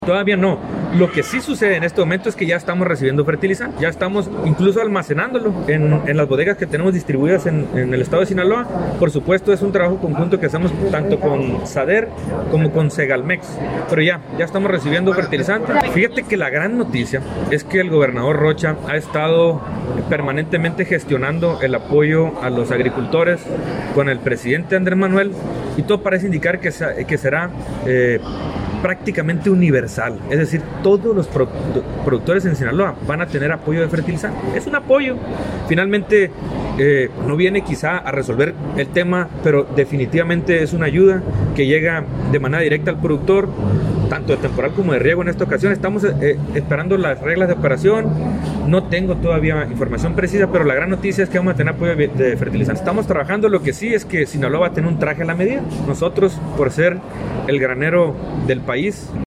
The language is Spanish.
Todavía no. Lo que sí sucede en este momento es que ya estamos recibiendo fertilizante, ya estamos incluso almacenándolo en las bodegas que tenemos distribuidas en el estado de Sinaloa. Por supuesto, es un trabajo conjunto que hacemos tanto con SADER como con Segalmex, pero ya estamos recibiendo fertilizante. Fíjate que la gran noticia es que el gobernador Rocha ha estado permanentemente gestionando el apoyo a los agricultores con el presidente Andrés Manuel, y todo parece indicar que será prácticamente universal, es decir, todos los productores en Sinaloa van a tener apoyo de fertilizante. Es un apoyo, finalmente no viene quizá a resolver el tema, pero definitivamente es una ayuda que llega de manera directa al productor, tanto de temporal como de riego. En esta ocasión estamos esperando las reglas de operación, no tengo todavía información precisa, pero la gran noticia es que vamos a tener apoyo de fertilizante. Estamos trabajando, lo que sí es que Sinaloa va a tener un traje a la medida. Nosotros, por ser el granero del país,